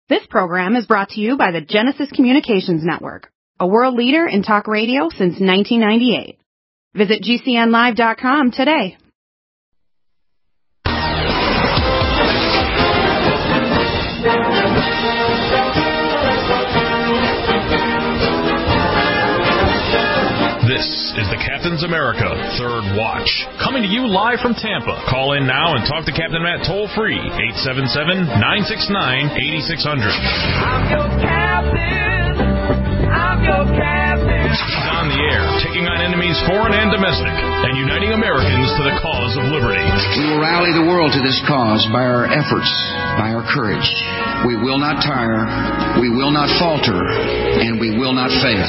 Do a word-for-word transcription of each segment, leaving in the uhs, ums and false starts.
This program is brought to you by the Genesis Communications Network, a world leader in talk radio since nineteen ninety-eight. Visit G C N live dot com today. This is the Captain's America Third Watch, coming to you live from Tampa. Call in now and talk to Captain Matt toll-free, eight seven seven, nine six nine, eight six zero zero. I'm your captain. I'm your captain. He's on the air, taking on enemies foreign and domestic, and uniting Americans to the cause of liberty. We will rally the world to this cause by our efforts, by our courage. We will not tire, we will not falter, and we will not fail.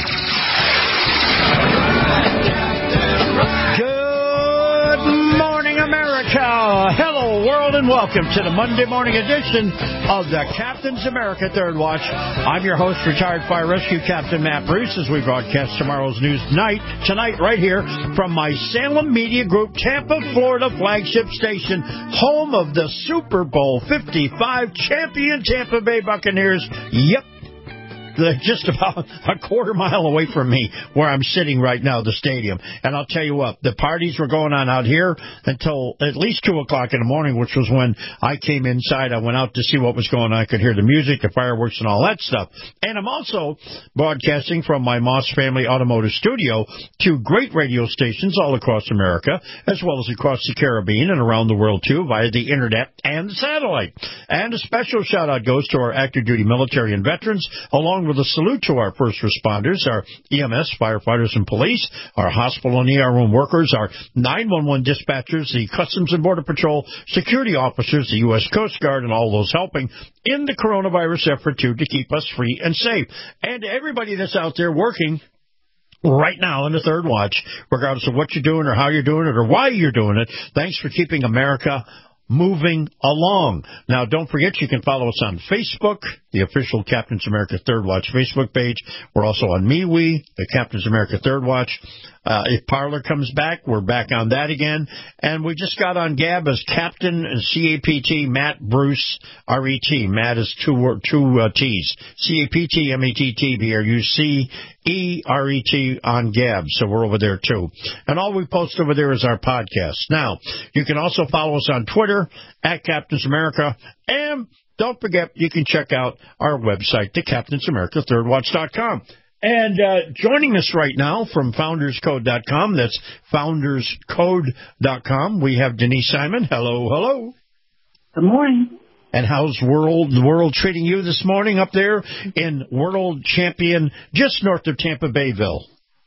Good morning, America. Hello, world, and welcome to the Monday morning edition of the Captain's America Third Watch. I'm your host, retired fire rescue Captain Matt Bruce, as we broadcast tomorrow's news night, tonight right here from my Salem Media Group, Tampa, Florida flagship station, home of the Super Bowl fifty-five champion Tampa Bay Buccaneers. Yep. They're just about a quarter mile away from me where I'm sitting right now, the stadium. And I'll tell you what, the parties were going on out here until at least two o'clock in the morning, which was when I came inside. I went out to see what was going on. I could hear the music, the fireworks, and all that stuff. And I'm also broadcasting from my Moss Family Automotive Studio to great radio stations all across America, as well as across the Caribbean and around the world, too, via the Internet and satellite. And a special shout-out goes to our active duty military and veterans, along with a salute to our first responders, our E M S, firefighters, and police, our hospital and E R room workers, our nine one one dispatchers, the Customs and Border Patrol, security officers, the U S Coast Guard, and all those helping in the coronavirus effort, too, to keep us free and safe. And everybody that's out there working right now in the Third Watch, regardless of what you're doing or how you're doing it or why you're doing it, thanks for keeping America moving along. Now, don't forget, you can follow us on Facebook, the official Captain's America Third Watch Facebook page. We're also on MeWe, the Captain's America Third Watch. Uh, if Parler comes back, we're back on that again. And we just got on Gab as Captain and C A P T, Matt Bruce, R E T. Matt is two, two uh, T's. C A P T, M E T T, B R U C E R E T on Gab. So we're over there, too. And all we post over there is our podcast. Now, you can also follow us on Twitter, at Captain's America. And don't forget, you can check out our website, the Captain's America Third Watch dot com. And uh, joining us right now from Founders Code dot com, that's Founders Code dot com, we have Denise Simon. Hello, hello. Good morning. And how's world the world treating you this morning up there in World Champion, just north of Tampa Bayville?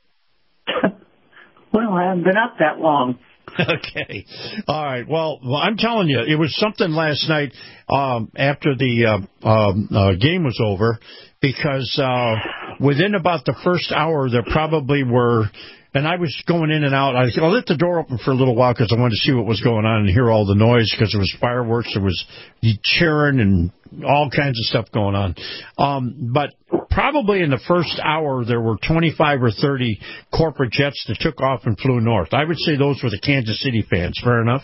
Well, I haven't been up that long. Okay. All right. Well, well, I'm telling you, it was something last night um, after the uh, um, uh, game was over, because uh, within about the first hour, there probably were, and I was going in and out. I I left the door open for a little while because I wanted to see what was going on and hear all the noise, because there was fireworks, there was cheering and all kinds of stuff going on. Um, but probably in the first hour, there were twenty-five or thirty corporate jets that took off and flew north. I would say those were the Kansas City fans. Fair enough?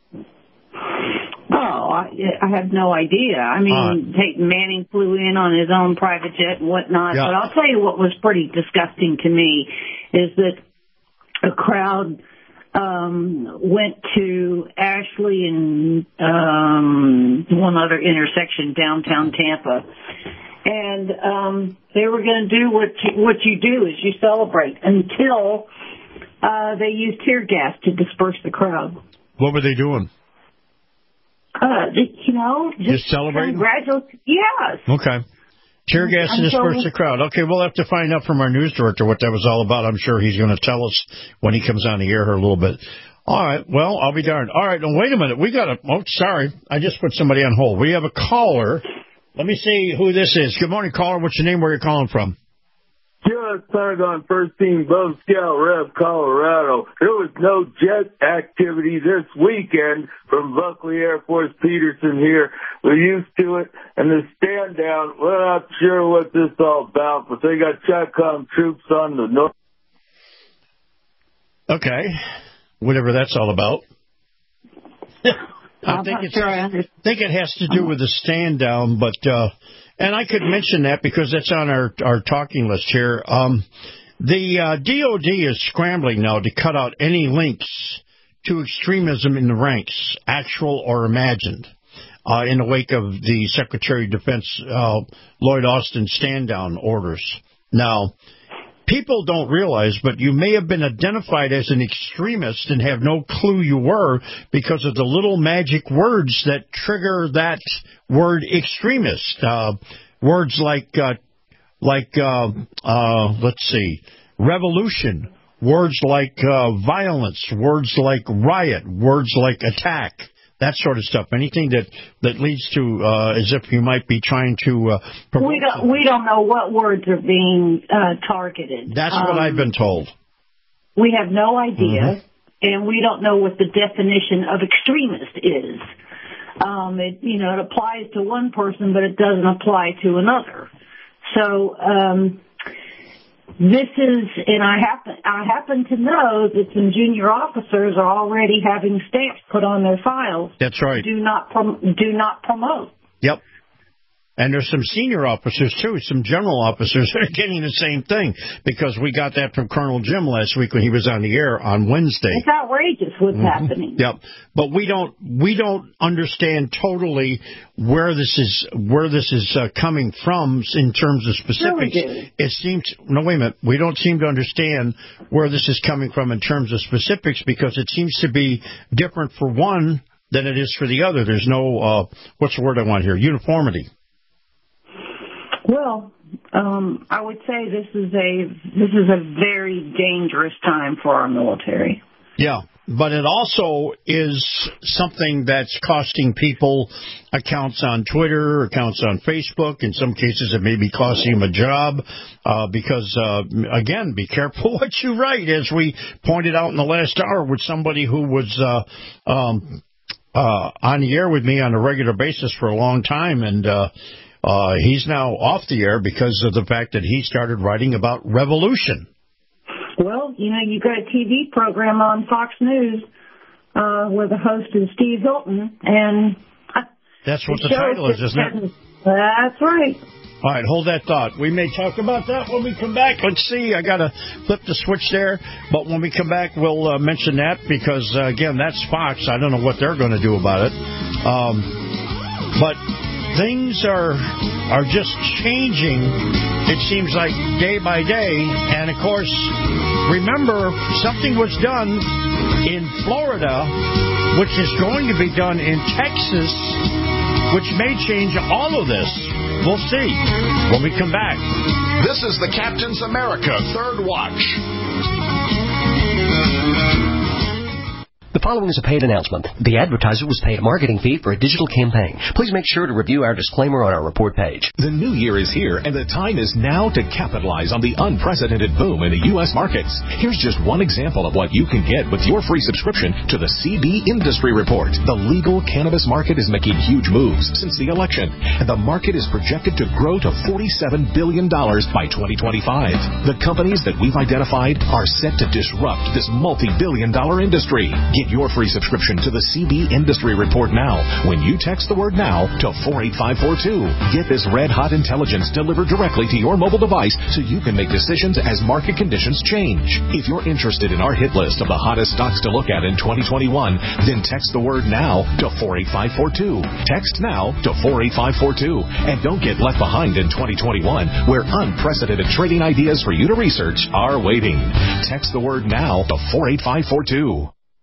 Oh, I, I have no idea. I mean, uh, Peyton Manning flew in on his own private jet and whatnot. Yeah. But I'll tell you what was pretty disgusting to me is that a crowd um, went to Ashley and um, one other intersection downtown Tampa. And um, they were going to do what you, what you do is you celebrate until uh, they used tear gas to disperse the crowd. What were they doing? Uh, you know, just, just celebrating? Congratulations. Yes. Okay. Tear gas to disperse the crowd. Okay, we'll have to find out from our news director what that was all about. I'm sure he's going to tell us when he comes on the air here a little bit. All right, well, I'll be darned. All right, now, wait a minute. We got a, oh, sorry. I just put somebody on hold. We have a caller. Let me see who this is. Good morning, caller. What's your name? Where are you calling from? Just Saigon First Team Bub Scout Rev, Colorado. There was no jet activity this weekend from Buckley Air Force Peterson here. We're used to it. And the stand down, we're not sure what this is all about, but they got Chicom troops on the north. Okay. Whatever that's all about. I think, it's, sure I think it has to do with the stand down, but uh, and I could mention that because that's on our, our talking list here. Um, the uh, D O D is scrambling now to cut out any links to extremism in the ranks, actual or imagined, uh, in the wake of the Secretary of Defense uh, Lloyd Austin stand-down orders. Now, people don't realize, but you may have been identified as an extremist and have no clue you were because of the little magic words that trigger that word extremist. Uh, words like, uh, like uh, uh, let's see, revolution, words like uh, violence, words like riot, words like attack. That sort of stuff. Anything that, that leads to uh, as if you might be trying to uh, provoke we don't something. we don't know what words are being uh, targeted. That's um, what I've been told. We have no idea, mm-hmm. and we don't know what the definition of extremist is. Um, it you know it applies to one person, but it doesn't apply to another. So. Um, This is, and I happen, I happen to know that some junior officers are already having stamps put on their files. That's right. Do not, prom- do not promote. Yep. And there's some senior officers, too, some general officers that are getting the same thing, because we got that from Colonel Jim last week when he was on the air on Wednesday. It's outrageous what's mm-hmm. happening. Yep. But we don't we don't understand totally where this is where this is uh, coming from in terms of specifics. Really it seems no wait a minute. We don't seem to understand where this is coming from in terms of specifics, because it seems to be different for one than it is for the other. There's no uh, what's the word I want here? Uniformity. Well, um, I would say this is a this is a very dangerous time for our military. Yeah, but it also is something that's costing people accounts on Twitter, accounts on Facebook. In some cases, it may be costing them a job uh, because, uh, again, be careful what you write. As we pointed out in the last hour with somebody who was uh, um, uh, on the air with me on a regular basis for a long time, and uh Uh, he's now off the air because of the fact that he started writing about revolution. Well, you know, you've got a T V program on Fox News uh, where the host is Steve Hilton, and that's what the title is, isn't it? That's right. All right, hold that thought. We may talk about that when we come back. Let's see. I got to flip the switch there. But when we come back, we'll uh, mention that because, uh, again, that's Fox. I don't know what they're going to do about it. Um, but... Things are are just changing, it seems like, day by day. And, of course, remember, something was done in Florida, which is going to be done in Texas, which may change all of this. We'll see when we come back. This is the Captain's America Third Watch. The following is a paid announcement. The advertiser was paid a marketing fee for a digital campaign. Please make sure to review our disclaimer on our report page. The new year is here, and the time is now to capitalize on the unprecedented boom in the U S markets. Here's just one example of what you can get with your free subscription to the C B Industry Report. The legal cannabis market is making huge moves since the election, and the market is projected to grow to forty-seven billion dollars by twenty twenty-five. The companies that we've identified are set to disrupt this multi-billion dollar industry. Get your free subscription to the C B Industry Report now when you text the word NOW to four eight five four two. Get this red-hot intelligence delivered directly to your mobile device so you can make decisions as market conditions change. If you're interested in our hit list of the hottest stocks to look at in twenty twenty-one, then text the word NOW to four eight five four two. Text NOW to four eight five four two. And don't get left behind in twenty twenty-one, where unprecedented trading ideas for you to research are waiting. Text the word NOW to four eight five four two.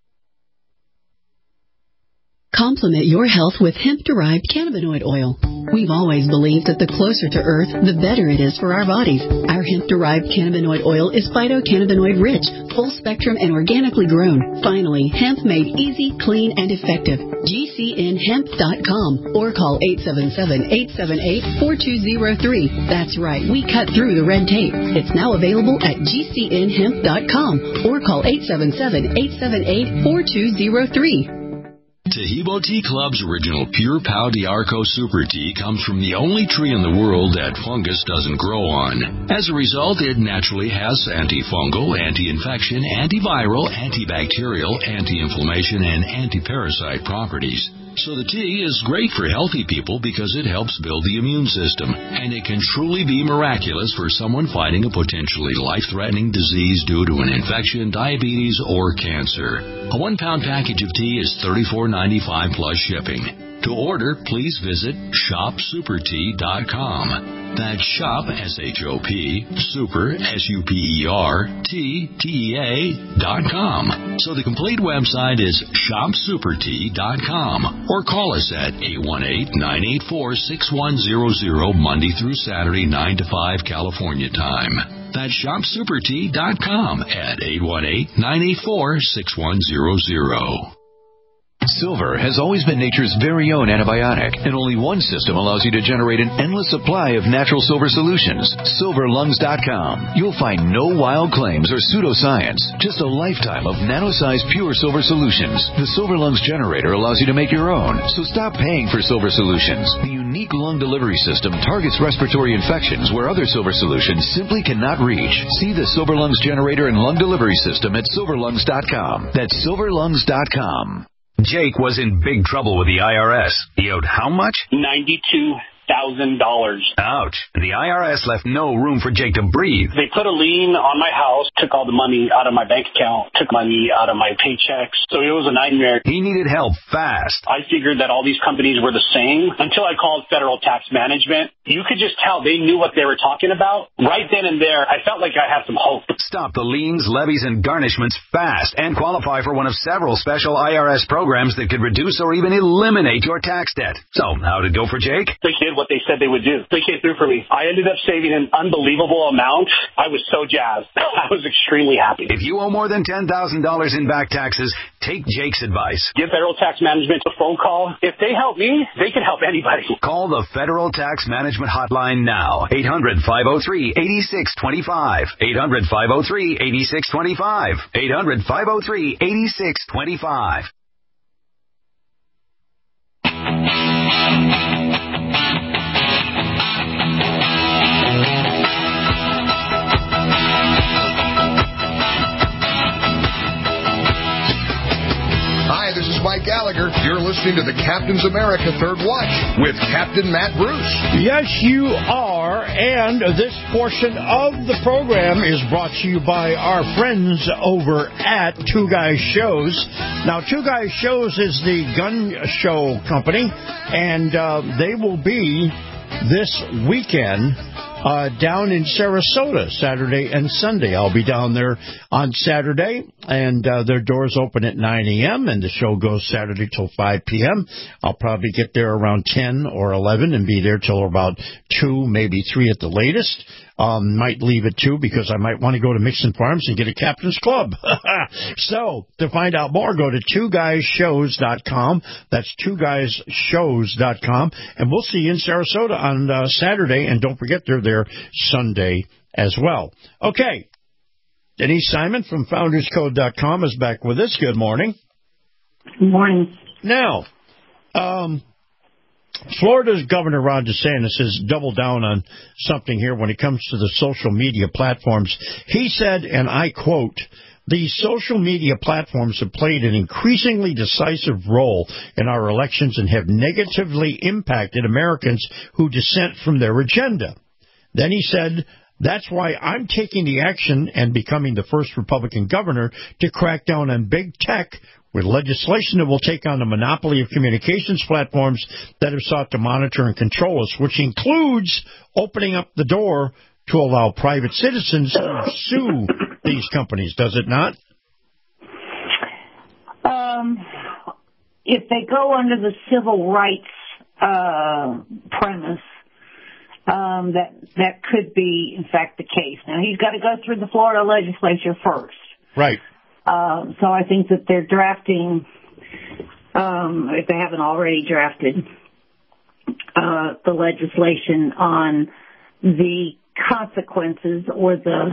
Complement your health with hemp-derived cannabinoid oil. We've always believed that the closer to Earth, the better it is for our bodies. Our hemp-derived cannabinoid oil is phytocannabinoid-rich, full-spectrum, and organically grown. Finally, hemp made easy, clean, and effective. G C N hemp dot com or call eight seven seven, eight seven eight, four two zero three. That's right, we cut through the red tape. It's now available at G C N hemp dot com or call eight seven seven, eight seven eight, four two zero three. Taheebo Tea Club's original Pure Pau D'Arco Super Tea comes from the only tree in the world that fungus doesn't grow on. As a result, it naturally has antifungal, anti-infection, antiviral, antibacterial, anti-inflammation, and anti-parasite properties. So the tea is great for healthy people because it helps build the immune system, and it can truly be miraculous for someone fighting a potentially life-threatening disease due to an infection, diabetes, or cancer. A one-pound package of tea is thirty-four ninety-five plus shipping. To order, please visit shop super tea dot com. That's shop, S H O P, super, S U P E R, T, T E A, dot com. So the complete website is shop super tea dot com. Or call us at eight one eight, nine eight four, six one zero zero, Monday through Saturday, nine to five California time. That's shop super tea dot com at eight one eight, nine eight four, six one zero zero. Silver has always been nature's very own antibiotic, and only one system allows you to generate an endless supply of natural silver solutions. silver lungs dot com. You'll find no wild claims or pseudoscience, just a lifetime of nano-sized pure silver solutions. The Silver Lungs generator allows you to make your own, so stop paying for silver solutions. The unique lung delivery system targets respiratory infections where other silver solutions simply cannot reach. See the Silver Lungs generator and lung delivery system at silver lungs dot com. That's silver lungs dot com. Jake was in big trouble with the I R S. He owed how much? ninety-two thousand dollars. Ouch. The I R S left no room for Jake to breathe. They put a lien on my house, took all the money out of my bank account, took money out of my paychecks. So it was a nightmare. He needed help fast. I figured that all these companies were the same until I called Federal Tax Management. You could just tell they knew what they were talking about. Right then and there, I felt like I had some hope. Stop the liens, levies, and garnishments fast and qualify for one of several special I R S programs that could reduce or even eliminate your tax debt. So, how'd it go for Jake? They did what they said they would do. They came through for me. I ended up saving an unbelievable amount. I was so jazzed. I was extremely happy. If you owe more than ten thousand dollars in back taxes, take Jake's advice. Give Federal Tax Management a phone call. If they help me, they can help anybody. Call the Federal Tax Management Hotline now. eight hundred, five oh three, eight six two five. eight hundred, five oh three, eight six two five. eight hundred, five oh three, eight six two five. Hi, this is Mike Gallagher. You're listening to the Captain's America Third Watch with Captain Matt Bruce. Yes, you are, and this portion of the program is brought to you by our friends over at Two Guys Shows. Now, Two Guys Shows is the gun show company, and uh, they will be this weekend Uh, down in Sarasota, Saturday and Sunday. I'll be down there on Saturday, and uh, their doors open at nine a.m., and the show goes Saturday till five p.m. I'll probably get there around ten or eleven and be there till about two, maybe three at the latest. Um, might leave at two because I might want to go to Mixon Farms and get a Captain's Club. So, to find out more, go to two guys shows dot com. That's two guys shows dot com. And we'll see you in Sarasota on uh, Saturday. And don't forget, they're there Sunday as well. Okay. Denise Simon from founders code dot com is back with us. Good morning. Good morning. Now, um... Florida's Governor Ron DeSantis has doubled down on something here when it comes to the social media platforms. He said, and I quote, "The social media platforms have played an increasingly decisive role in our elections and have negatively impacted Americans who dissent from their agenda." Then he said, "That's why I'm taking the action and becoming the first Republican governor to crack down on big tech with legislation that will take on the monopoly of communications platforms that have sought to monitor and control us, which includes opening up the door to allow private citizens to sue these companies, does it not?" Um, if they go under the civil rights uh, premise, um, that that could be, in fact, the case. Now, he's got to go through the Florida legislature first. Right. Uh, so I think that they're drafting, um, if they haven't already drafted, uh, the legislation on the consequences or the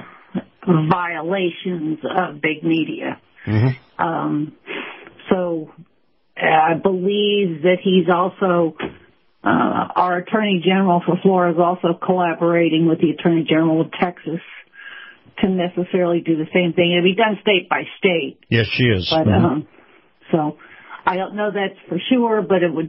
violations of big media. Mm-hmm. Um, so I believe that he's also, uh, our Attorney General for Florida is also collaborating with the Attorney General of Texas to necessarily do the same thing. It'll be done state by state. Yes, she is. But, mm-hmm. um, so I don't know that's for sure, but it would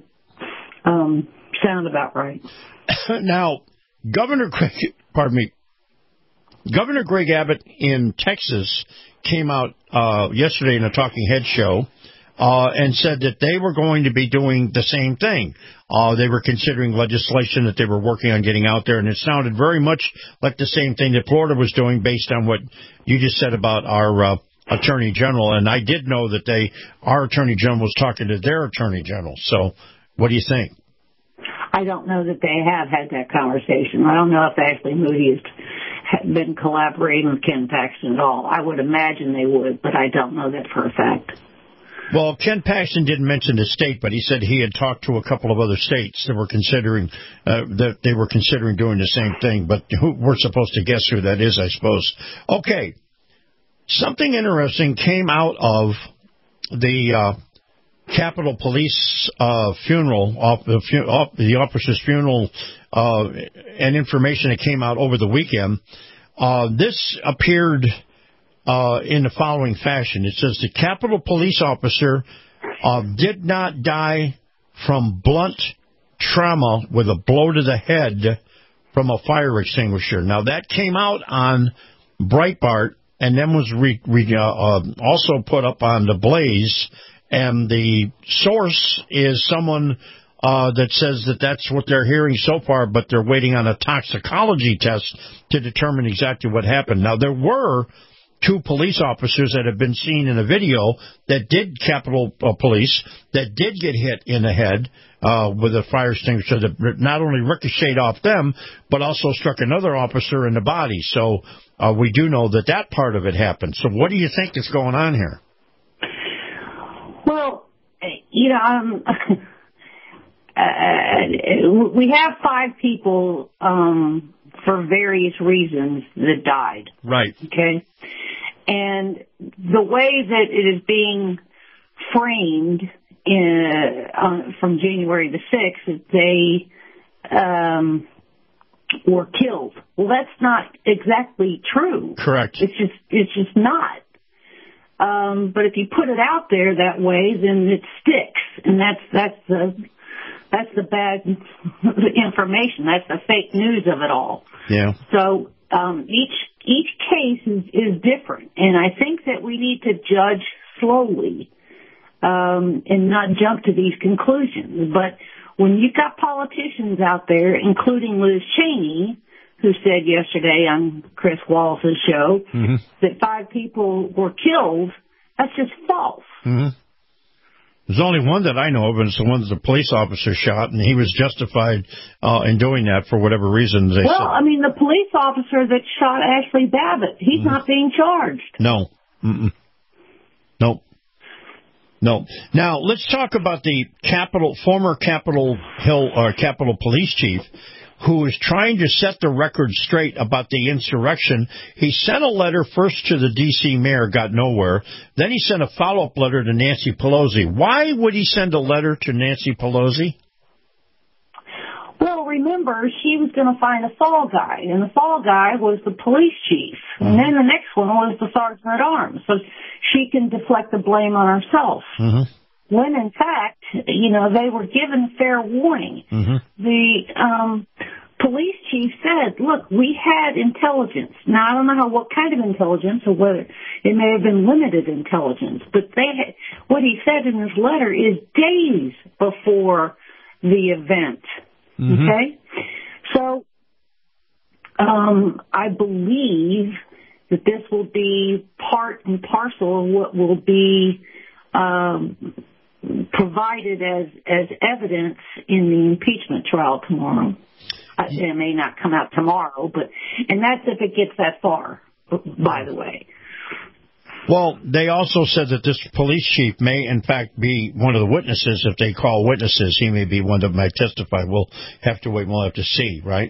um, sound about right. Now, Governor Greg, pardon me, Governor Greg Abbott in Texas came out uh, yesterday in a Talking Head show uh, and said that they were going to be doing the same thing. Uh, they were considering legislation that they were working on getting out there, and it sounded very much like the same thing that Florida was doing based on what you just said about our uh, Attorney General. And I did know that they, our Attorney General was talking to their Attorney General. So what do you think? I don't know that they have had that conversation. I don't know if Ashley Moody has been collaborating with Ken Paxton at all. I would imagine they would, but I don't know that for a fact. Well, Ken Paxton didn't mention the state, but he said he had talked to a couple of other states that were considering uh, that they were considering doing the same thing. But who, we're supposed to guess who that is, I suppose. Okay, something interesting came out of the uh, Capitol Police uh, funeral, off the, fu- off the officer's funeral, uh, and information that came out over the weekend. Uh, this appeared uh, in the following fashion. It says the Capitol Police officer uh, did not die from blunt trauma with a blow to the head from a fire extinguisher. Now, that came out on Breitbart and then was re- re- uh, uh, also put up on The Blaze. And the source is someone uh, that says that that's what they're hearing so far, but they're waiting on a toxicology test to determine exactly what happened. Now, there were two police officers that have been seen in a video that did Capitol uh, Police, that did get hit in the head uh, with a fire extinguisher that not only ricocheted off them, but also struck another officer in the body. So uh, we do know that that part of it happened. So what do you think is going on here? Well, you know, um, uh, we have five people um, for various reasons that died. Right. Okay. And the way that it is being framed in, uh, from January the sixth is they um, were killed. Well, that's not exactly true. Correct. It's just, it's just not. Um, but if you put it out there that way, then it sticks, and that's that's the that's the bad information. That's the fake news of it all. Yeah. So um, each each case is, is different, and I think that we need to judge slowly um, and not jump to these conclusions. But when you've got politicians out there, including Liz Cheney, who said yesterday on Chris Wallace's show mm-hmm. that five people were killed, that's just false. Mm-hmm. There's only one that I know of, and it's the one that the police officer shot, and he was justified uh, in doing that for whatever reason. They well, said. I mean, the police officer that shot Ashley Babbitt, he's mm-hmm. not being charged. No. Mm-mm. Nope. No. Now, let's talk about the Capitol, former Capitol Hill, or Capitol Police Chief, who is trying to set the record straight about the insurrection. He sent a letter first to the D C mayor, got nowhere. Then he sent a follow-up letter to Nancy Pelosi. Why would he send a letter to Nancy Pelosi? Well, remember, she was going to find a fall guy, and the fall guy was the police chief. Mm-hmm. And then the next one was the sergeant at arms. So she can deflect the blame on herself. Mm-hmm. When, in fact, you know, they were given fair warning. Mm-hmm. The um, police chief said, look, we had intelligence. Now, I don't know how, what kind of intelligence or whether it may have been limited intelligence, but they had, what he said in his letter is days before the event. Mm-hmm. Okay? So um, I believe that this will be part and parcel of what will be um provided as, as evidence in the impeachment trial tomorrow. It may not come out tomorrow, but, and that's if it gets that far, by the way. Well, they also said that this police chief may, in fact, be one of the witnesses. If they call witnesses, he may be one that might testify. We'll have to wait. We'll have to see, right?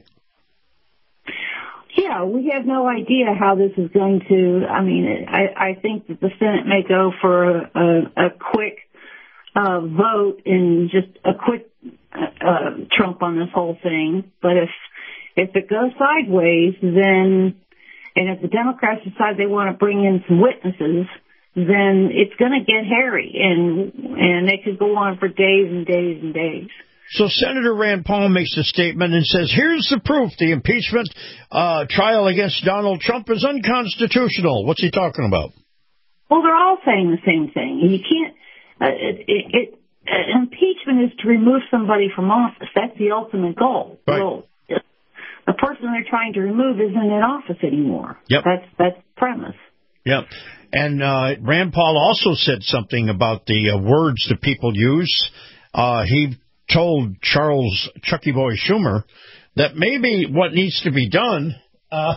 Yeah, we have no idea how this is going to, I mean, I, I think that the Senate may go for a, a, a quick uh, vote and just acquit uh, Trump on this whole thing. But if if it goes sideways, then, and if the Democrats decide they want to bring in some witnesses, then it's going to get hairy, and and they could go on for days and days and days. So Senator Rand Paul makes a statement and says, here's the proof. The impeachment uh, trial against Donald Trump is unconstitutional. What's he talking about? Well, they're all saying the same thing. You can't, uh, it, it, it, uh, impeachment is to remove somebody from office. That's the ultimate goal. Right. Well, the person they're trying to remove isn't in office anymore. Yep. That's, that's the premise. Yep. And uh, Rand Paul also said something about the uh, words that people use. Uh, he told Charles Chucky Boy Schumer that maybe what needs to be done uh,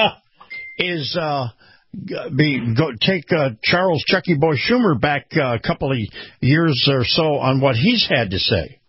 is uh, be go take uh, Charles Chucky Boy Schumer back uh, a couple of years or so on what he's had to say.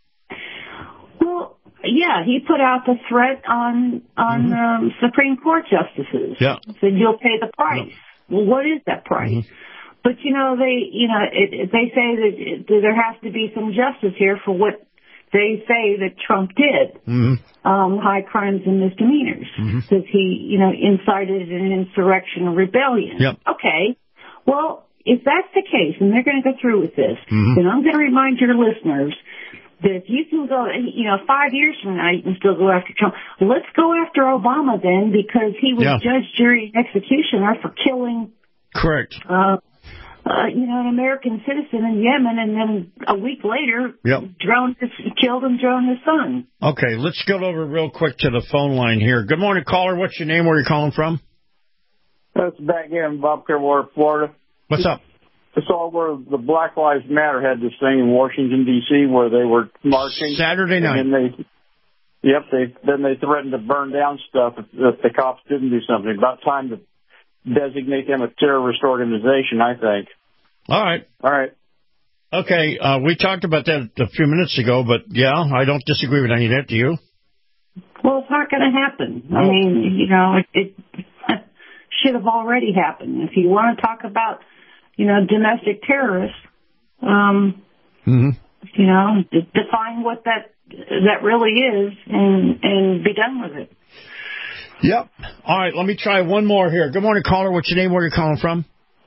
Well, yeah, he put out the threat on on mm-hmm. um, Supreme Court justices. Yeah, said you'll pay the price. Yeah. Well, what is that price? Mm-hmm. But, you know, they, you know, it, it, they say that, it, that there has to be some justice here for what they say that Trump did, mm-hmm. um, high crimes and misdemeanors, because mm-hmm. he, you know, incited an insurrection or rebellion. Yep. Okay. Well, if that's the case, and they're going to go through with this, mm-hmm. then I'm going to remind your listeners that if you can go, you know, five years from now, you can still go after Trump. Let's go after Obama then, because he was yeah. judge, jury, and executioner for killing. Correct. Uh, Uh, you know, an American citizen in Yemen, and then a week later, yep. droned his, killed and droned his son. Okay, let's go over real quick to the phone line here. Good morning, caller. What's your name? Where are you calling from? That's back in Bob Clearwater, Florida. What's up? I saw where the Black Lives Matter had this thing in Washington, D C, where they were marching. Saturday night. And then they, yep, they then they threatened to burn down stuff if, if the cops didn't do something. About time to designate them a terrorist organization, I think. All right. All right. Okay, uh, we talked about that a few minutes ago, but, yeah, I don't disagree with any of that. Do you? Well, it's not going to happen. No. I mean, you know, it, it should have already happened. If you want to talk about, you know, domestic terrorists, um, mm-hmm. you know, define what that that really is and, and be done with it. Yep. All right, let me try one more here. Good morning, caller. What's your name? Where are you calling from?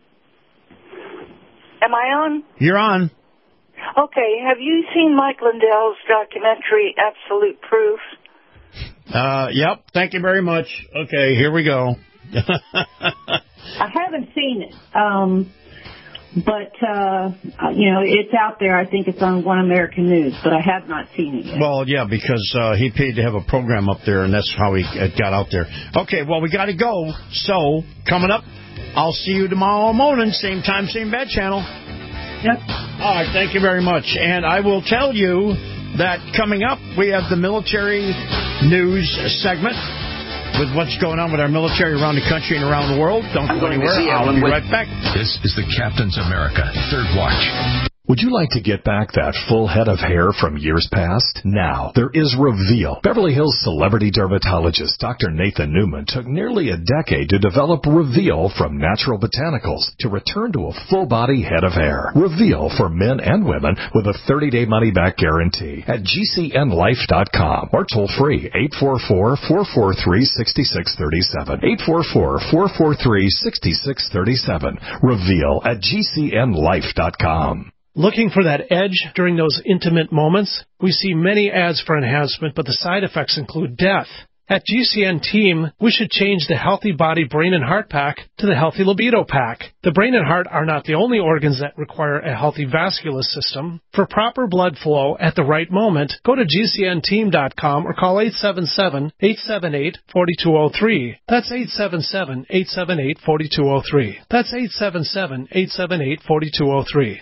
Am I on? You're on. Okay. Have you seen Mike Lindell's documentary, Absolute Proof? Uh, yep. Thank you very much. Okay, here we go. I haven't seen it, um, but, uh, you know, it's out there. I think it's on One American News, but I have not seen it yet. Well, yeah, because uh, he paid to have a program up there, and that's how he got out there. Okay, well, we got to go. So, coming up, I'll see you tomorrow morning, same time, same bad channel. Yep. All right, thank you very much. And I will tell you that coming up, we have the military news segment with what's going on with our military around the country and around the world. Don't go anywhere. I'll be right back. This is the Captain's America Third Watch. Would you like to get back that full head of hair from years past? Now, there is Reveal. Beverly Hills celebrity dermatologist Doctor Nathan Newman took nearly a decade to develop Reveal from natural botanicals to return to a full-body head of hair. Reveal for men and women with a thirty-day money-back guarantee at G C N life dot com or toll-free eight four four, four four three, six six three seven. eight four four, four four three, six six three seven. Reveal at G C N life dot com. Looking for that edge during those intimate moments? We see many ads for enhancement, but the side effects include death. At G C N Team, we should change the Healthy Body Brain and Heart Pack to the Healthy Libido Pack. The brain and heart are not the only organs that require a healthy vascular system. For proper blood flow at the right moment, go to G C N team dot com or call eight seven seven, eight seven eight, four two zero three. That's eight seven seven, eight seven eight, four two zero three. That's eight seven seven, eight seven eight, four two zero three.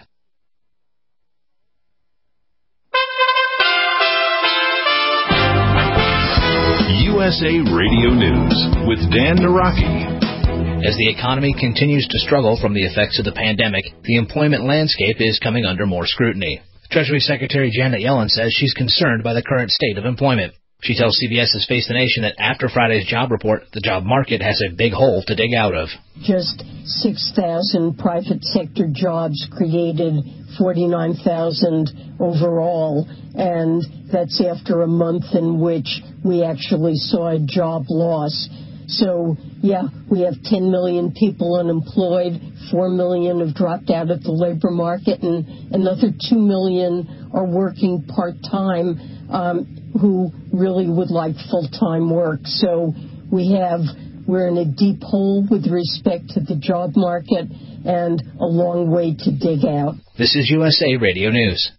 U S A Radio News with Dan Naraki. As the economy continues to struggle from the effects of the pandemic, the employment landscape is coming under more scrutiny. Treasury Secretary Janet Yellen says she's concerned by the current state of employment. She tells CBS's Face the Nation that after Friday's job report, the job market has a big hole to dig out of. just six thousand private sector jobs created, forty-nine thousand overall, and that's after a month in which we actually saw a job loss. So, yeah, we have ten million people unemployed, four million have dropped out of the labor market, and another two million are working part-time um, who really would like full-time work. So we have, we're in a deep hole with respect to the job market and a long way to dig out. This is U S A Radio News.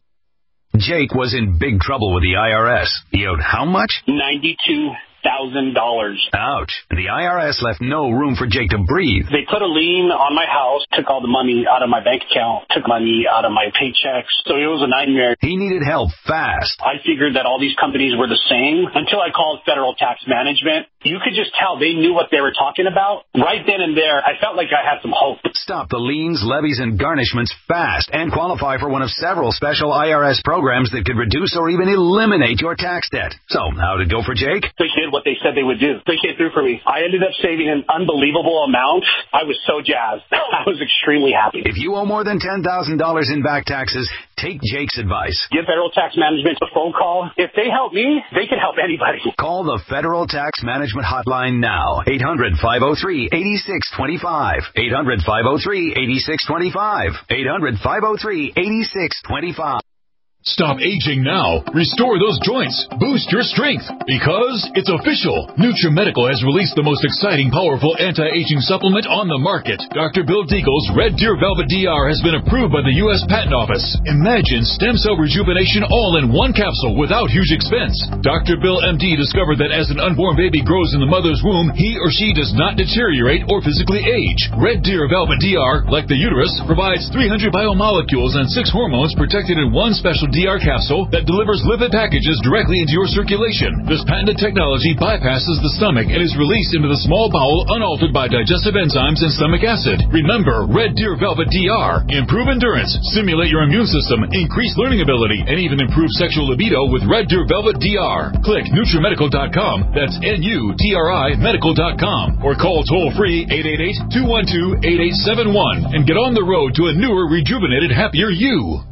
Jake was in big trouble with the I R S. He owed how much? ninety-two thousand dollars. Ouch. The I R S left no room for Jake to breathe. They put a lien on my house, took all the money out of my bank account, took money out of my paychecks. So it was a nightmare. He needed help fast. I figured that all these companies were the same until I called Federal Tax Management. You could just tell they knew what they were talking about. Right then and there, I felt like I had some hope. Stop the liens, levies, and garnishments fast and qualify for one of several special I R S programs that could reduce or even eliminate your tax debt. So, how did it go for Jake? They did what they said they would do. They came through for me. I ended up saving an unbelievable amount. I was so jazzed. I was extremely happy. If you owe more than ten thousand dollars in back taxes, take Jake's advice. Give Federal Tax Management a phone call. If they help me, they can help anybody. Call the Federal Tax Management Hotline now. eight hundred, five oh three, eight six two five. eight hundred, five oh three, eight six two five. eight hundred, five oh three, eight six two five. Stop aging now. Restore those joints. Boost your strength. Because it's official. NutriMedical has released the most exciting, powerful anti-aging supplement on the market. Doctor Bill Deagle's Red Deer Velvet D R has been approved by the U S Patent Office. Imagine stem cell rejuvenation all in one capsule without huge expense. Doctor Bill M D discovered that as an unborn baby grows in the mother's womb, he or she does not deteriorate or physically age. Red Deer Velvet D R, like the uterus, provides three hundred biomolecules and six hormones protected in one special D R capsule that delivers lipid packages directly into your circulation. This patented technology bypasses the stomach and is released into the small bowel unaltered by digestive enzymes and stomach acid. Remember, Red Deer Velvet D R. Improve endurance, stimulate your immune system, increase learning ability, and even improve sexual libido with Red Deer Velvet D R. Click NutriMedical dot com. That's N U T R I medical dot com. Or call toll-free eight eight eight, two one two, eight eight seven one and get on the road to a newer, rejuvenated, happier you.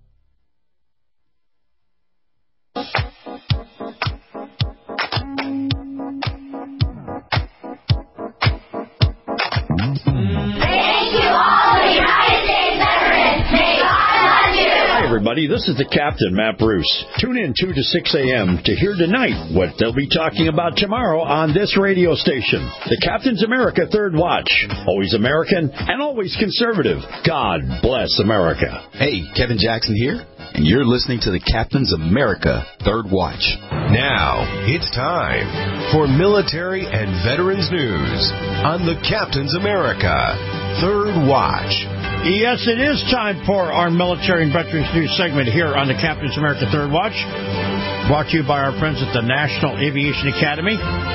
Everybody, this is the Captain, Matt Bruce. Tune in two to six a.m. to hear tonight what they'll be talking about tomorrow on this radio station. The Captain's America Third Watch. Always American and always conservative. God bless America. Hey, Kevin Jackson here, and you're listening to the Captain's America Third Watch. Now, it's time for military and veterans news on the Captain's America Third Watch. Yes, it is time for our military and veterans news segment here on the Captain's America Third Watch, brought to you by our friends at the National Aviation Academy.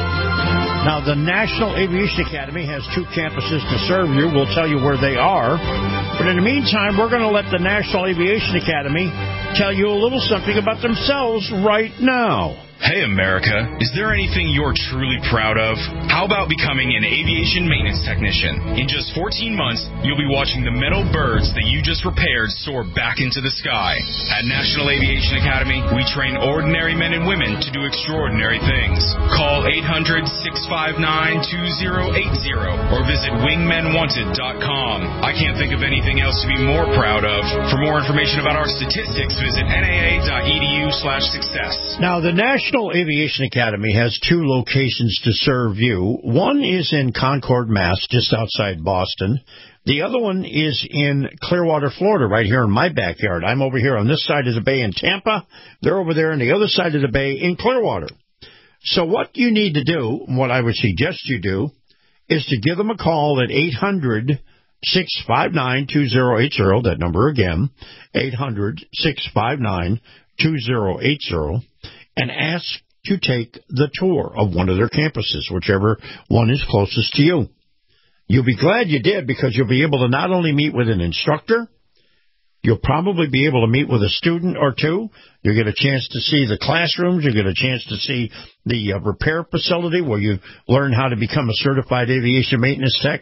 Now, the National Aviation Academy has two campuses to serve you. We'll tell you where they are. But in the meantime, we're going to let the National Aviation Academy tell you a little something about themselves right now. Hey, America, is there anything you're truly proud of? How about becoming an aviation maintenance technician? In just fourteen months, you'll be watching the metal birds that you just repaired soar back into the sky. At National Aviation Academy, we train ordinary men and women to do extraordinary things. Call eight hundred, six five nine, two zero eight zero or visit wingmen wanted dot com. I can't think of anything else to be more proud of. For more information about our statistics, visit N A A dot E D U slash success. Now, the National National Aviation Academy has two locations to serve you. One is in Concord, Mass, just outside Boston. The other one is in Clearwater, Florida, right here in my backyard. I'm over here on this side of the bay in Tampa. They're over there on the other side of the bay in Clearwater. So what you need to do, what I would suggest you do, is to give them a call at eight hundred, six five nine, two zero eight zero. That number again, eight hundred, six five nine, two zero eight zero. And ask to take the tour of one of their campuses, whichever one is closest to you. You'll be glad you did, because you'll be able to not only meet with an instructor, you'll probably be able to meet with a student or two. You'll get a chance to see the classrooms. You'll get a chance to see the uh, repair facility where you learn how to become a certified aviation maintenance tech.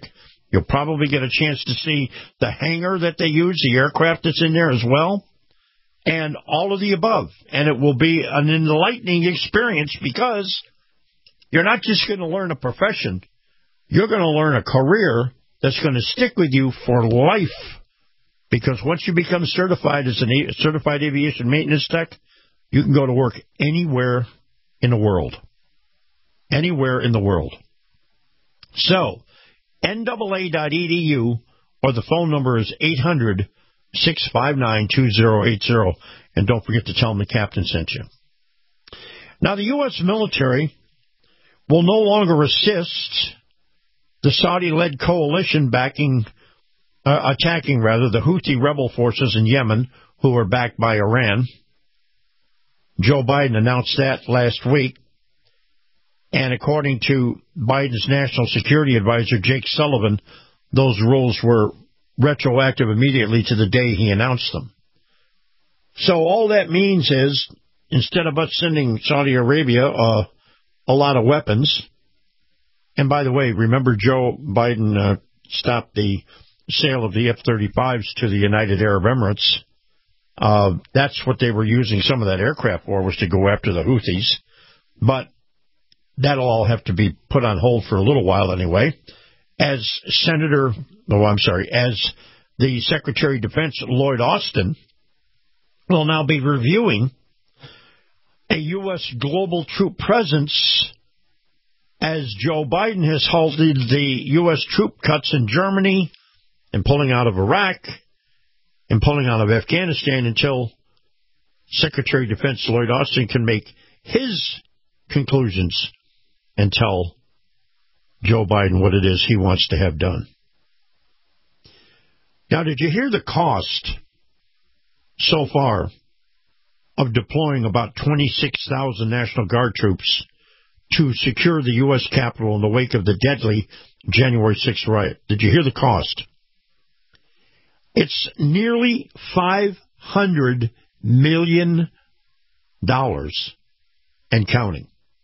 You'll probably get a chance to see the hangar that they use, the aircraft that's in there as well, and all of the above. And it will be an enlightening experience because you're not just going to learn a profession. You're going to learn a career that's going to stick with you for life. Because once you become certified as a certified aviation maintenance tech, you can go to work anywhere in the world. Anywhere in the world. So, N double A dot E D U, or the phone number is eight hundred, six five nine, two zero eight zero. And don't forget to tell them the captain sent you. Now, the U S military will no longer assist the Saudi-led coalition backing, uh, attacking, rather, the Houthi rebel forces in Yemen, who are backed by Iran. Joe Biden announced that last week. And according to Biden's national security advisor, Jake Sullivan, those rules were retroactive immediately to the day he announced them. So all that means is, instead of us sending Saudi Arabia uh, a lot of weapons, and by the way, remember Joe Biden uh, stopped the sale of the F thirty-fives to the United Arab Emirates. Uh, that's what they were using some of that aircraft for, was to go after the Houthis. But that'll all have to be put on hold for a little while anyway. As Senator, oh, I'm sorry, as the Secretary of Defense, Lloyd Austin, will now be reviewing a U S global troop presence as Joe Biden has halted the U S troop cuts in Germany and pulling out of Iraq and pulling out of Afghanistan until Secretary of Defense Lloyd Austin can make his conclusions and tell Joe Biden what it is he wants to have done. Now, did you hear the cost so far of deploying about twenty-six thousand National Guard troops to secure the U S Capitol in the wake of the deadly January sixth riot? Did you hear the cost? It's nearly five hundred million dollars and counting.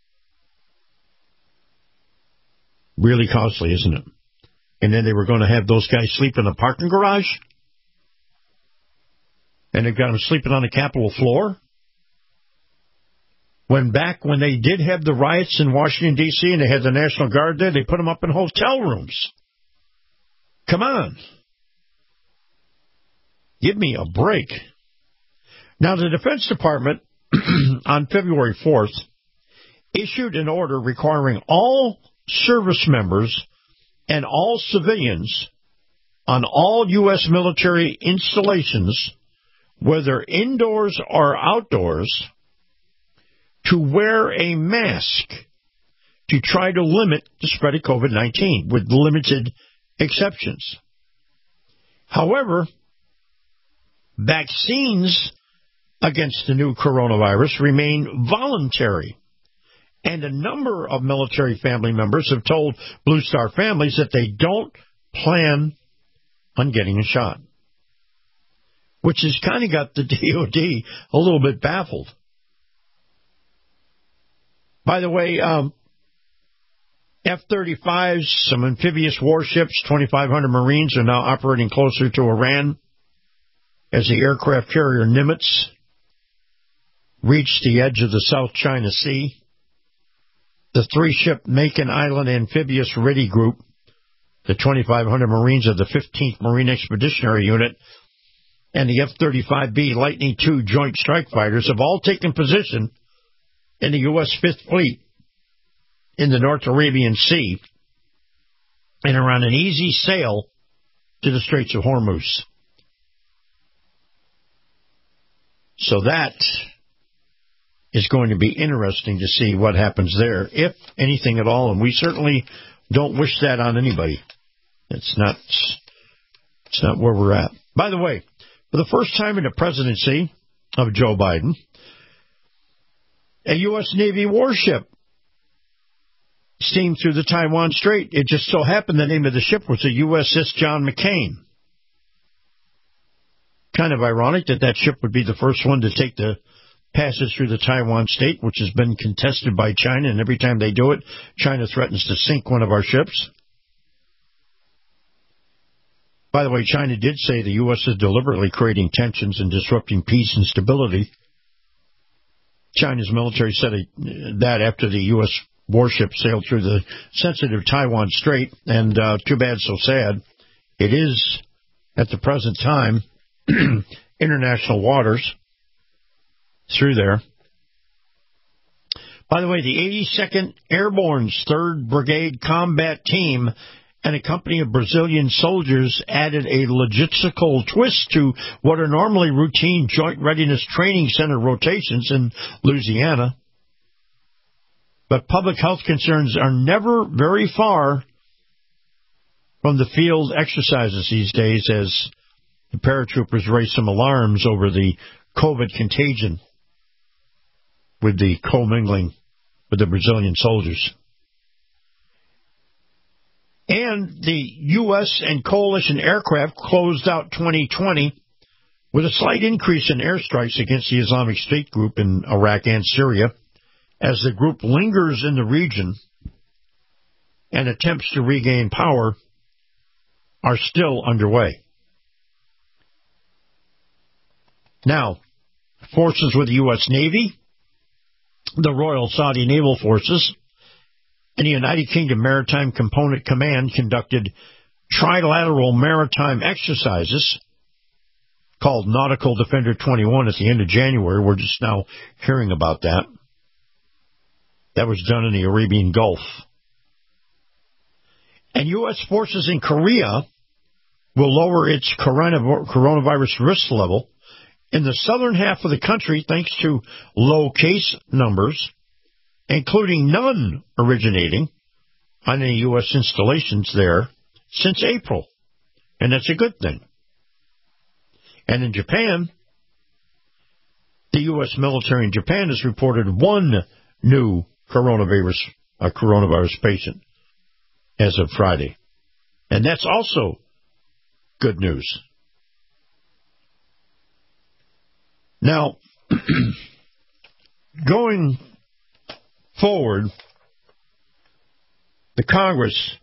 Really costly, isn't it? And then they were going to have those guys sleep in a parking garage? And they've got them sleeping on the Capitol floor? When back when they did have the riots in Washington, D C, and they had the National Guard there, they put them up in hotel rooms. Come on. Give me a break. Now, the Defense Department, on February fourth, issued an order requiring all service members and all civilians on all U S military installations, whether indoors or outdoors, to wear a mask to try to limit the spread of COVID nineteen, with limited exceptions. However, vaccines against the new coronavirus remain voluntary, and a number of military family members have told Blue Star families that they don't plan on getting a shot, which has kind of got the D O D a little bit baffled. By the way, um, F thirty-fives, some amphibious warships, twenty-five hundred Marines are now operating closer to Iran as the aircraft carrier Nimitz reached the edge of the South China Sea. The three-ship Makin Island Amphibious Ready Group, the twenty-five hundred Marines of the fifteenth Marine Expeditionary Unit, and the F thirty-five B Lightning two Joint Strike Fighters have all taken position in the U S Fifth Fleet in the North Arabian Sea and are on an easy sail to the Straits of Hormuz. So that is going to be interesting to see what happens there, if anything at all, and we certainly don't wish that on anybody. It's not, it's not where we're at. By the way, for the first time in the presidency of Joe Biden, a U S Navy warship steamed through the Taiwan Strait. It just so happened the name of the ship was the U S S John McCain. Kind of ironic that that ship would be the first one to take the passage through the Taiwan Strait, which has been contested by China, and every time they do it, China threatens to sink one of our ships. By the way, China did say the U S is deliberately creating tensions and disrupting peace and stability. China's military said that after the U S warship sailed through the sensitive Taiwan Strait, and uh, too bad, so sad. It is, at the present time, international waters through there. By the way, the eighty-second Airborne's third Brigade Combat Team and a company of Brazilian soldiers added a logistical twist to what are normally routine Joint Readiness Training Center rotations in Louisiana. But public health concerns are never very far from the field exercises these days as the paratroopers raise some alarms over the COVID contagion with the commingling with the Brazilian soldiers. And the U S and coalition aircraft closed out twenty twenty with a slight increase in airstrikes against the Islamic State group in Iraq and Syria as the group lingers in the region and attempts to regain power are still underway. Now, forces with the U S Navy, the Royal Saudi Naval Forces, and the United Kingdom Maritime Component Command conducted trilateral maritime exercises called Nautical Defender twenty-one at the end of January. We're just now hearing about that. That was done in the Arabian Gulf. And U S forces in Korea will lower its coronavirus risk level in the southern half of the country thanks to low case numbers, including none originating on any U S installations there since April. And that's a good thing. And in Japan, the U S military in Japan has reported one new coronavirus, a coronavirus patient as of Friday. And that's also good news. Now, going forward, the Congress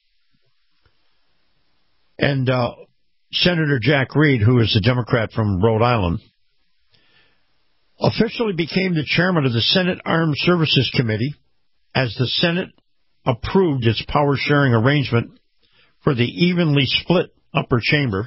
and uh, Senator Jack Reed, who is a Democrat from Rhode Island, officially became the chairman of the Senate Armed Services Committee as the Senate approved its power-sharing arrangement for the evenly split upper chamber,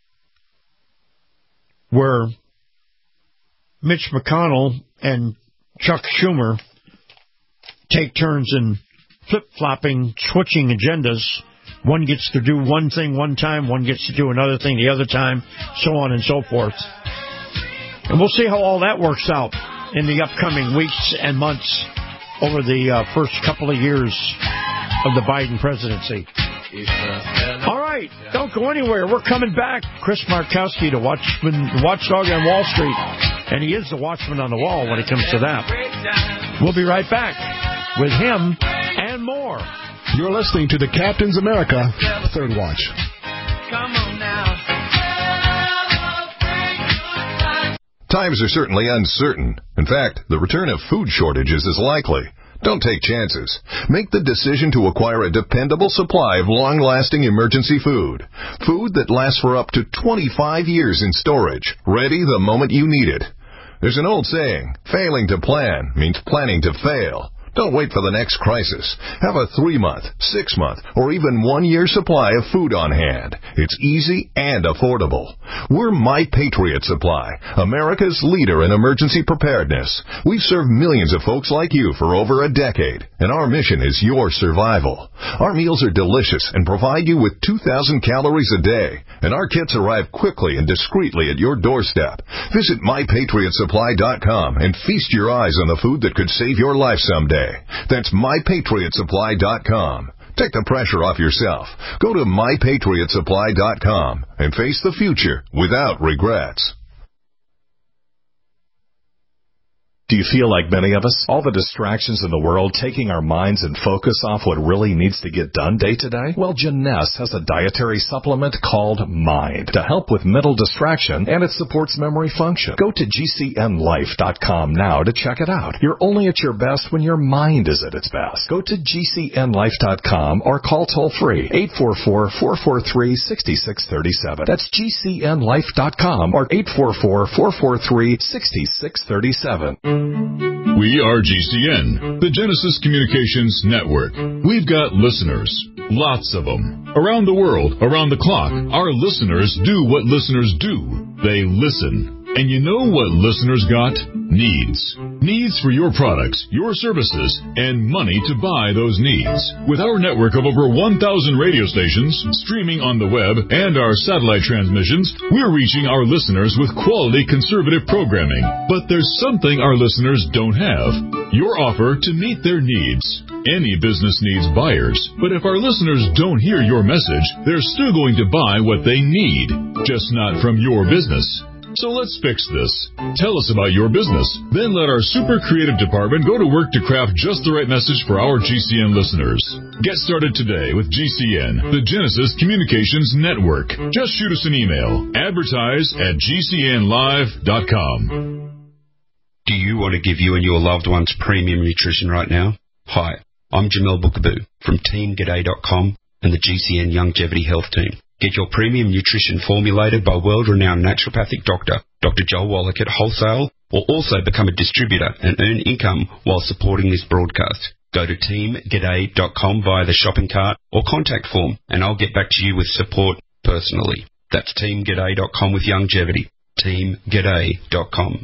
where Mitch McConnell and Chuck Schumer take turns in flip-flopping, switching agendas. One gets to do one thing one time, one gets to do another thing the other time, so on and so forth. And we'll see how all that works out in the upcoming weeks and months over the uh, first couple of years of the Biden presidency. All right, don't go anywhere. We're coming back. Chris Markowski, the watchman, watchdog on Wall Street. And he is the watchman on the wall when it comes to that. We'll be right back with him and more. You're listening to the Captain's America Third Watch. Come on now. Times are certainly uncertain. In fact, the return of food shortages is likely. Don't take chances. Make the decision to acquire a dependable supply of long-lasting emergency food. Food that lasts for up to twenty-five years in storage, ready the moment you need it. There's an old saying, failing to plan means planning to fail. Don't wait for the next crisis. Have a three-month, six-month, or even one-year supply of food on hand. It's easy and affordable. We're My Patriot Supply, America's leader in emergency preparedness. We've served millions of folks like you for over a decade, and our mission is your survival. Our meals are delicious and provide you with two thousand calories a day, and our kits arrive quickly and discreetly at your doorstep. Visit my patriot supply dot com and feast your eyes on the food that could save your life someday. That's my patriot supply dot com. Take the pressure off yourself. Go to my patriot supply dot com and face the future without regrets. Do you feel like many of us? All the distractions in the world taking our minds and focus off what really needs to get done day to day? Well, Jeunesse has a dietary supplement called Mind to help with mental distraction, and it supports memory function. Go to G C N life dot com now to check it out. You're only at your best when your mind is at its best. Go to G C N life dot com or call toll-free eight four four, four four three, six six three seven. That's G C N life dot com or eight four four, four four three, six six three seven. We are G C N, the Genesis Communications Network. We've got listeners, lots of them. Around the world, around the clock, our listeners do what listeners do. They listen. And you know what listeners got? Needs. Needs for your products, your services, and money to buy those needs. With our network of over one thousand radio stations, streaming on the web, and our satellite transmissions, we're reaching our listeners with quality conservative programming. But there's something our listeners don't have. Your offer to meet their needs. Any business needs buyers, but if our listeners don't hear your message, they're still going to buy what they need, just not from your business. So let's fix this. Tell us about your business. Then let our super creative department go to work to craft just the right message for our G C N listeners. Get started today with G C N, the Genesis Communications Network. Just shoot us an email. Advertise at G C N live dot com. Do you want to give you and your loved ones premium nutrition right now? Hi, I'm Jamel Bookaboo from Team G'day dot com and the G C N Longevity Health Team. Get your premium nutrition formulated by world-renowned naturopathic doctor, Doctor Joel Wallach at wholesale, or also become a distributor and earn income while supporting this broadcast. Go to Team G'day dot com via the shopping cart or contact form, and I'll get back to you with support personally. That's Team G'day dot com with longevity. Team G'day dot com.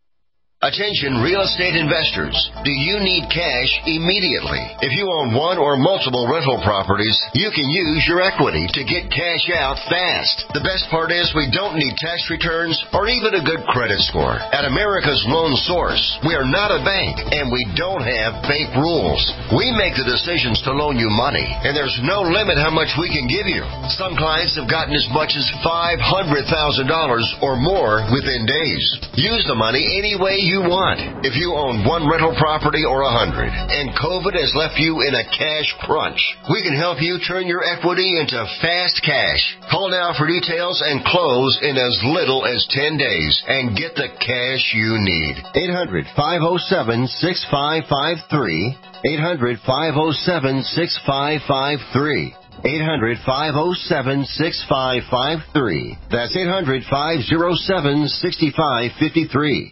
Attention real estate investors. Do you need cash immediately? If you own one or multiple rental properties, you can use your equity to get cash out fast. The best part is we don't need tax returns or even a good credit score. At America's Loan Source, we are not a bank and we don't have bank rules. We make the decisions to loan you money, and there's no limit how much we can give you. Some clients have gotten as much as five hundred thousand dollars or more within days. Use the money any way you want. If you own one rental property or a hundred, and COVID has left you in a cash crunch, we can help you turn your equity into fast cash. Call now for details and close in as little as ten days and get the cash you need. eight hundred, five oh seven, six five five three. eight hundred, five oh seven, six five five three. eight hundred, five oh seven, six five five three. That's eight hundred, five oh seven, six five five three.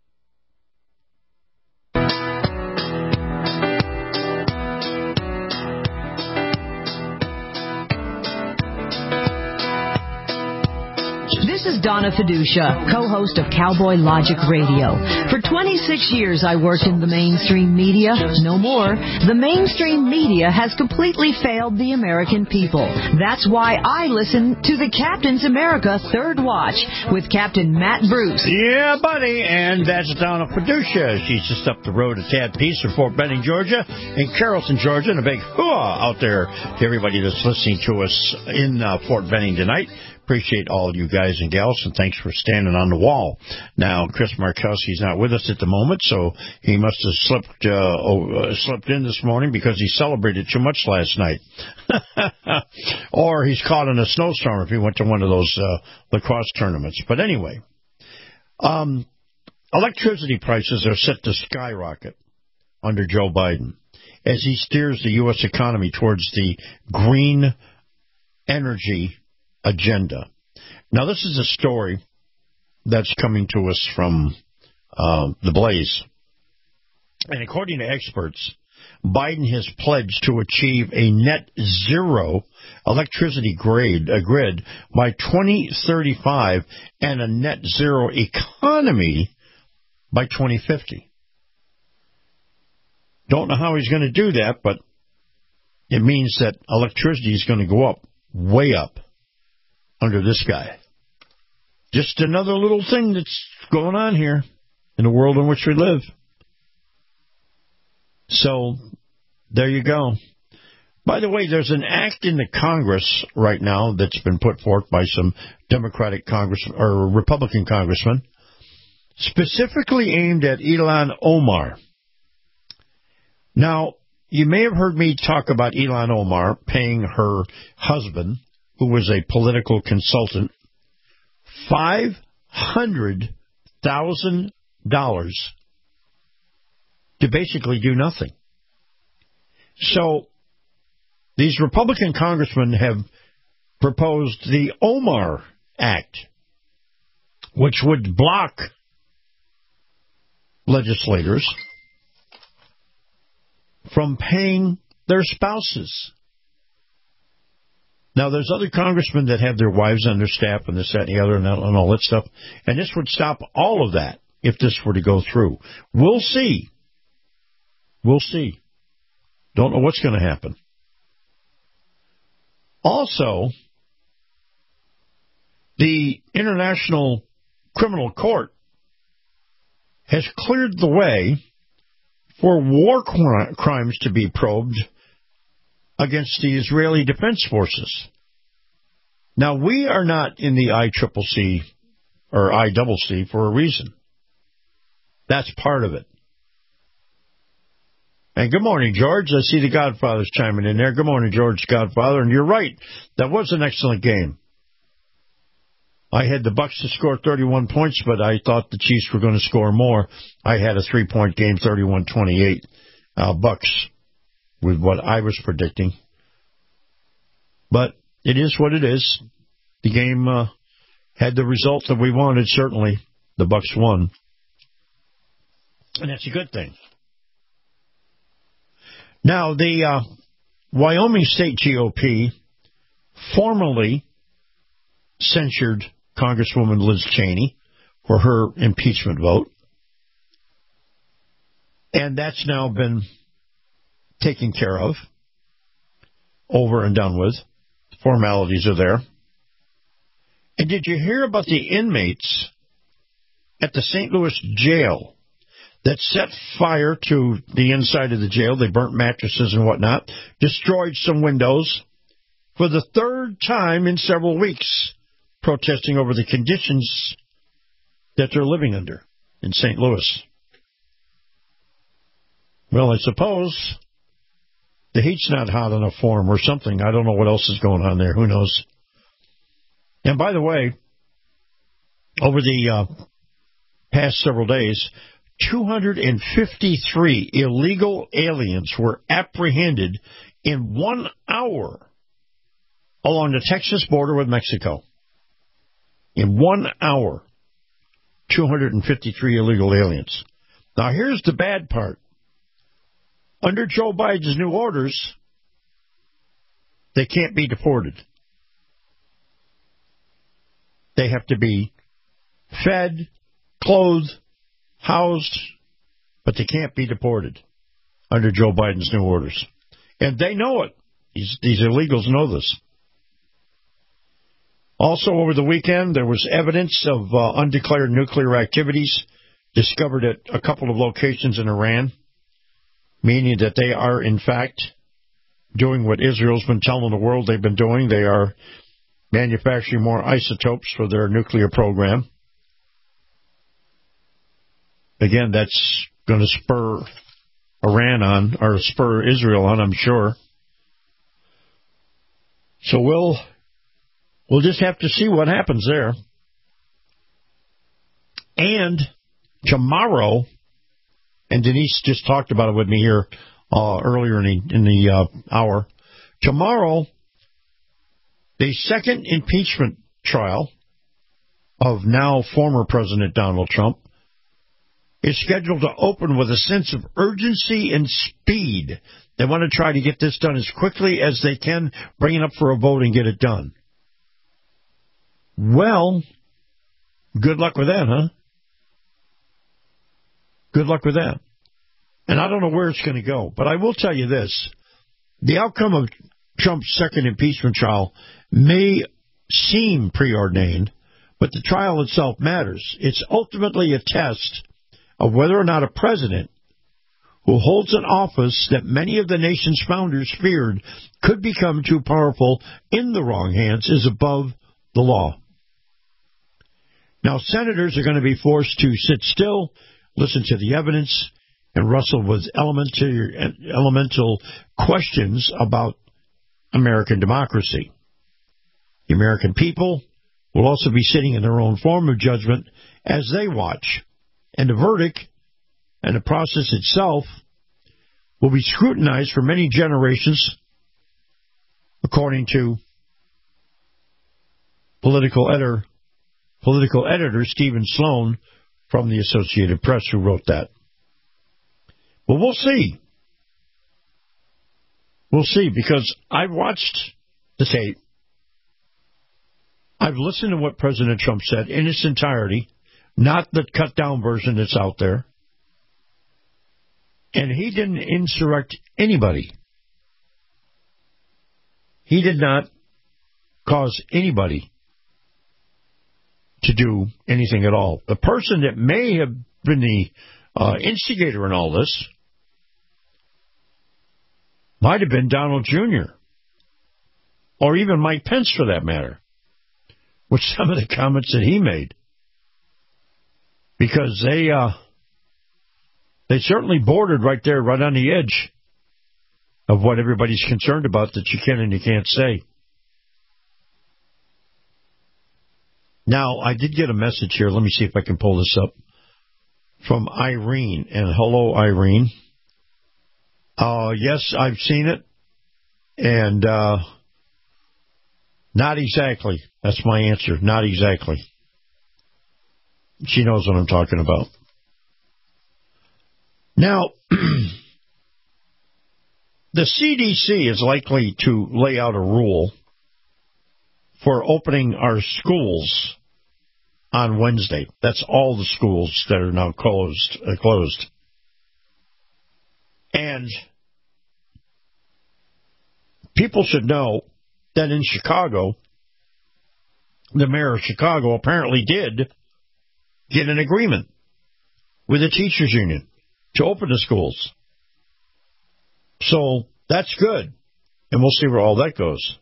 This is Donna Fiducia, co-host of Cowboy Logic Radio. For twenty-six years, I worked in the mainstream media. No more. The mainstream media has completely failed the American people. That's why I listen to the Captain's America Third Watch with Captain Matt Bruce. Yeah, buddy, and that's Donna Fiducia. She's just up the road a tad piece from Fort Benning, Georgia, and Carrollton, Georgia, and a big hooah out there to everybody that's listening to us in uh, Fort Benning tonight. Appreciate all you guys and gals, and thanks for standing on the wall. Now, Chris Markowski's not with us at the moment, so he must have slipped uh, oh, uh, slipped in this morning because he celebrated too much last night. Or he's caught in a snowstorm if he went to one of those uh, lacrosse tournaments. But anyway, um, electricity prices are set to skyrocket under Joe Biden as he steers the U S economy towards the green energy agenda. Now, this is a story that's coming to us from uh, The Blaze. And according to experts, Biden has pledged to achieve a net zero electricity grade, a grid by twenty thirty-five and a net zero economy by twenty fifty. Don't know how he's going to do that, but it means that electricity is going to go up, way up, under this guy. Just another little thing that's going on here in the world in which we live. So, there you go. By the way, there's an act in the Congress right now that's been put forth by some Democratic Congress or Republican congressmen specifically aimed at Ilhan Omar. Now, you may have heard me talk about Ilhan Omar paying her husband, who was a political consultant, five hundred thousand dollars to basically do nothing. So, these Republican congressmen have proposed the Omar Act, which would block legislators from paying their spouses. Now, there's other congressmen that have their wives on their staff and this, that, and the other, and all that stuff, and this would stop all of that if this were to go through. We'll see. We'll see. Don't know what's going to happen. Also, the International Criminal Court has cleared the way for war crimes to be probed against the Israeli Defense Forces. Now, we are not in the I C C C or I C C C for a reason. That's part of it. And good morning, George. I see the Godfather's chiming in there. Good morning, George Godfather. And you're right. That was an excellent game. I had the Bucks to score thirty-one points, but I thought the Chiefs were going to score more. I had a three-point game, thirty-one twenty-eight uh, Bucks, with what I was predicting. But it is what it is. The game uh, had the result that we wanted, certainly. The Bucks won. And that's a good thing. Now, the uh, Wyoming State G O P formally censured Congresswoman Liz Cheney for her impeachment vote. And that's now been taken care of, over and done with. The formalities are there. And did you hear about the inmates at the Saint Louis jail that set fire to the inside of the jail? They burnt mattresses and whatnot, destroyed some windows for the third time in several weeks, protesting over the conditions that they're living under in Saint Louis. Well, I suppose the heat's not hot enough for them or something. I don't know what else is going on there. Who knows? And by the way, over the uh, past several days, two hundred fifty-three illegal aliens were apprehended in one hour along the Texas border with Mexico. In one hour, two hundred fifty-three illegal aliens. Now, here's the bad part. Under Joe Biden's new orders, they can't be deported. They have to be fed, clothed, housed, but they can't be deported under Joe Biden's new orders. And they know it. These, these illegals know this. Also, over the weekend, there was evidence of uh, undeclared nuclear activities discovered at a couple of locations in Iran, meaning that they are, in fact, doing what Israel's been telling the world they've been doing. They are manufacturing more isotopes for their nuclear program. Again, that's going to spur Iran on, or spur Israel on, I'm sure. So we'll we'll just have to see what happens there. And tomorrow, and Denise just talked about it with me here uh, earlier in the, in the uh, hour, tomorrow, the second impeachment trial of now former President Donald Trump is scheduled to open with a sense of urgency and speed. They want to try to get this done as quickly as they can, bring it up for a vote and get it done. Well, good luck with that, huh? Good luck with that. And I don't know where it's going to go, but I will tell you this. The outcome of Trump's second impeachment trial may seem preordained, but the trial itself matters. It's ultimately a test of whether or not a president who holds an office that many of the nation's founders feared could become too powerful in the wrong hands is above the law. Now, senators are going to be forced to sit still, listen to the evidence, and wrestle with elemental, elemental questions about American democracy. The American people will also be sitting in their own form of judgment as they watch. And the verdict and the process itself will be scrutinized for many generations, according to political editor, political editor Stephen Sloan from the Associated Press, who wrote that. Well, we'll see. We'll see, because I've watched the tape. I've listened to what President Trump said in its entirety, not the cut-down version that's out there. And he didn't insurrect anybody. He did not cause anybody to do anything at all. The person that may have been the uh, instigator in all this might have been Donald Junior or even Mike Pence, for that matter, with some of the comments that he made. Because they uh, they certainly bordered right there, right on the edge of what everybody's concerned about that you can and you can't say. Now, I did get a message here. Let me see if I can pull this up. From Irene. And hello, Irene. Uh, yes, I've seen it. And uh, not exactly. That's my answer. Not exactly. She knows what I'm talking about. Now, the C D C is likely to lay out a rule for opening our schools on Wednesday. That's all the schools that are now closed. Uh, closed. And people should know that in Chicago, the mayor of Chicago apparently did get an agreement with the teachers union to open the schools. So that's good. And we'll see where all that goes.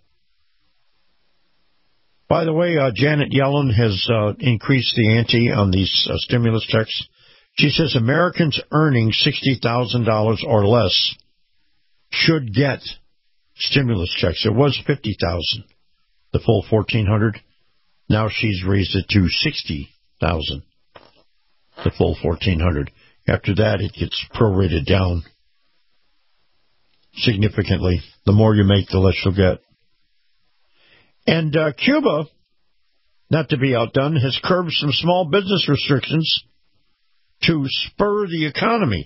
By the way, uh, Janet Yellen has uh, increased the ante on these uh, stimulus checks. She says Americans earning sixty thousand dollars or less should get stimulus checks. It was fifty thousand dollars, the full fourteen hundred dollars. Now she's raised it to sixty thousand dollars, the full fourteen hundred dollars. After that, it gets prorated down significantly. The more you make, the less you'll get. And uh, Cuba, not to be outdone, has curbed some small business restrictions to spur the economy.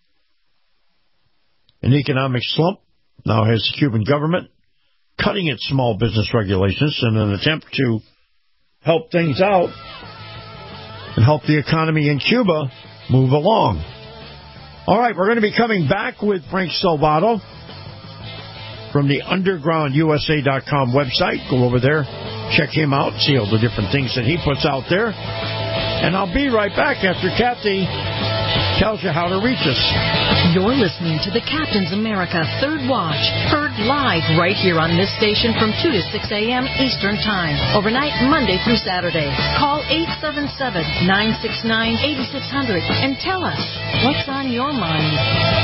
An economic slump now has the Cuban government cutting its small business regulations in an attempt to help things out and help the economy in Cuba move along. All right, we're going to be coming back with Frank Salvato from the underground U S A dot com website. Go over there, check him out, see all the different things that he puts out there. And I'll be right back after Kathy tells you how to reach us. You're listening to the Captain's America Third Watch, heard live right here on this station from two to six a.m. Eastern Time, overnight Monday through Saturday. Call eight seven seven, nine six nine, eight six zero zero and tell us what's on your mind.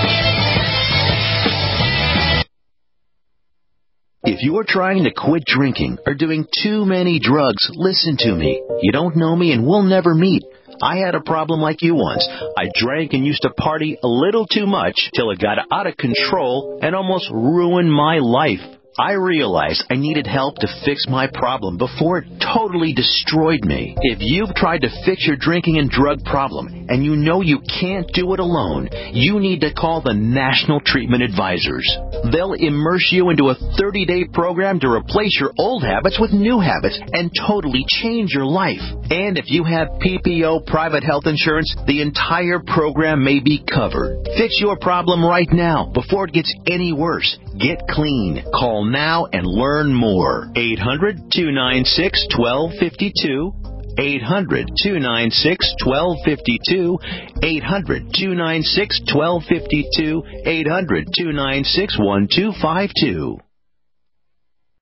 If you're trying to quit drinking or doing too many drugs, listen to me. You don't know me and we'll never meet. I had a problem like you once. I drank and used to party a little too much till it got out of control and almost ruined my life. I realized I needed help to fix my problem before it totally destroyed me. If you've tried to fix your drinking and drug problem and you know you can't do it alone, you need to call the National Treatment Advisors. They'll immerse you into a thirty-day program to replace your old habits with new habits and totally change your life. And if you have P P O private health insurance, the entire program may be covered. Fix your problem right now before it gets any worse. Get clean. Call now and learn more. eight hundred, two nine six, one two five two. eight hundred, two nine six, one two five two. eight hundred, two nine six, one two five two. eight hundred, two nine six, one two five two.